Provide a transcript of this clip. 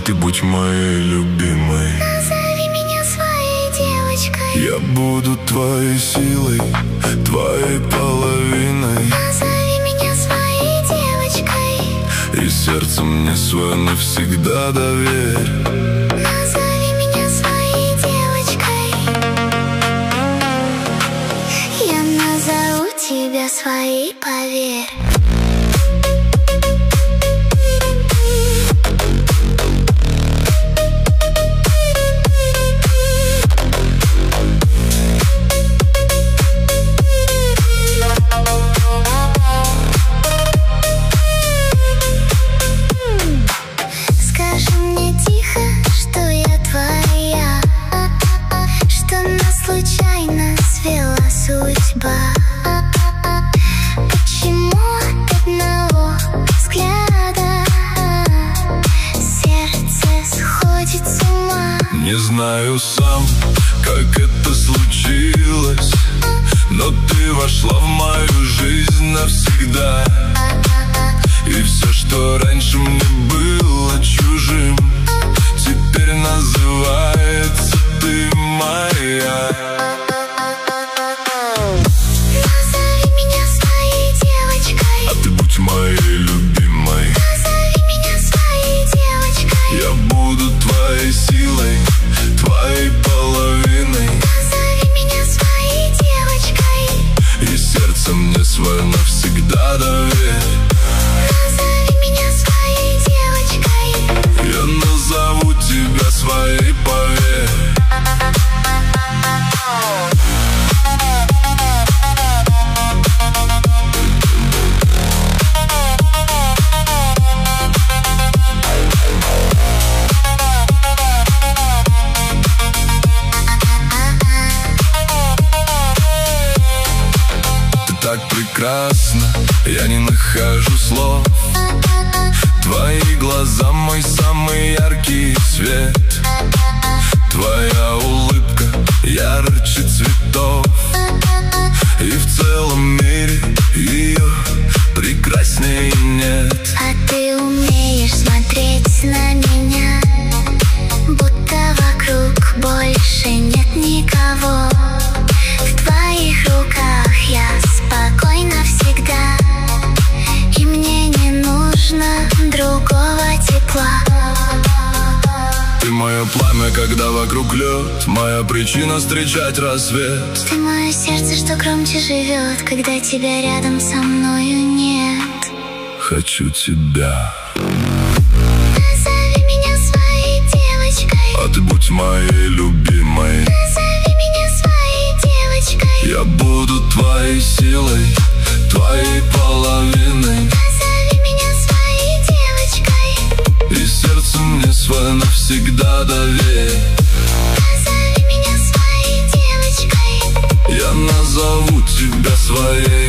ты будь моей любимой. Назови меня своей девочкой. Я буду твоей силой, твоей половиной. Назови меня своей девочкой. И сердце мне свое навсегда доверь. Назови меня своей девочкой. Я назову тебя своей, поверь. Почему от одного взгляда сердце сходит с ума? Не знаю сам, как это случилось, но ты вошла в мою жизнь навсегда. И все, что раньше мне было чужим, теперь называется ты моя. Моей любимой. Назови меня своей девочкой. Я буду твоей силой, твоей половиной. Назови меня своей девочкой. И сердце мне свое навсегда доверь. Назови меня своей девочкой. Я назову тебя своей, поверь. Так прекрасно, я не нахожу слов. Твои глаза мой самый яркий свет. Твоя улыбка ярче цветов. И в целом мире ее прекрасней нет. А ты умеешь смотреть на меня, будто вокруг больше нет никого. В твоих руках я спокойна всегда, и мне не нужно другого тепла. Ты мое пламя, когда вокруг лед, моя причина встречать рассвет. Ты мое сердце, что громче живет, когда тебя рядом со мною нет. Хочу тебя. Назови меня своей девочкой. А ты будь моей любимой. Назови меня своей девочкой. Я буду твоей силой, твоей половиной. Назови меня своей девочкой. И сердце мне свое навсегда доверь. Назови меня своей девочкой. Я назову тебя своей.